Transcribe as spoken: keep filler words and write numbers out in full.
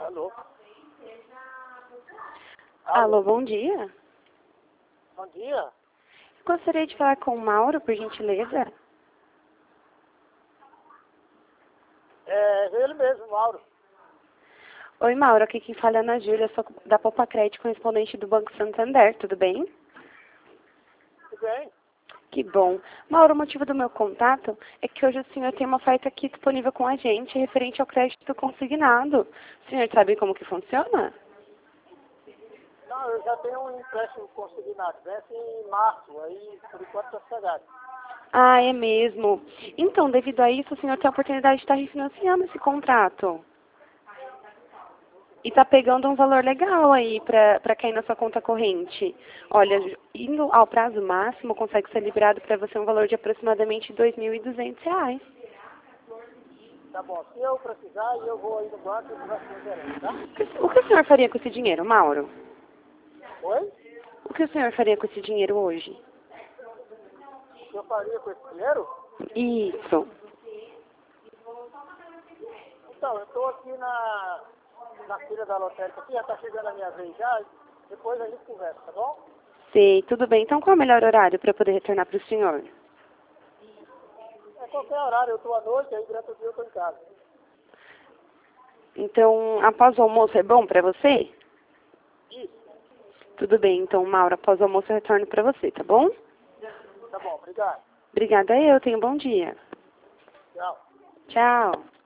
Alô? Alô, bom dia. Bom dia. Gostaria de falar com o Mauro, por gentileza. É ele mesmo, Mauro. Oi, Mauro. Aqui quem fala é a Ana Júlia, sou da Poupa Crédito, correspondente do Banco Santander. Tudo bem? Tudo bem? Que bom. Mauro, o motivo do meu contato é que hoje o senhor tem uma oferta aqui disponível com a gente, referente ao crédito consignado. O senhor sabe como que funciona? Não, eu já tenho um empréstimo consignado. Vence em março, aí por enquanto está chegado. Ah, é mesmo. Então, devido a isso, o senhor tem a oportunidade de estar refinanciando esse contrato. E está pegando um valor legal aí para cair na sua conta corrente. Olha, indo ao prazo máximo, consegue ser liberado para você um valor de aproximadamente dois mil e duzentos reais. Tá bom, se eu precisar, eu vou aí no banco e converso com o gerente, tá? O que o senhor faria com esse dinheiro, Mauro? Oi? O que o senhor faria com esse dinheiro hoje? O que eu faria com esse dinheiro? Isso. Então, eu estou aqui na, na fila da lotérica, aqui já está chegando a minha vez já, depois a gente conversa, tá bom? Sei, tudo bem. Então qual é o melhor horário para eu poder retornar para o senhor? É qualquer horário, eu estou à noite, aí durante o dia eu estou em casa. Então, após o almoço é bom para você? Isso, Tudo bem, então, Mauro, após o almoço eu retorno para você, tá bom? tá bom, obrigado. Obrigada eu, tenha um bom dia. Tchau. Tchau.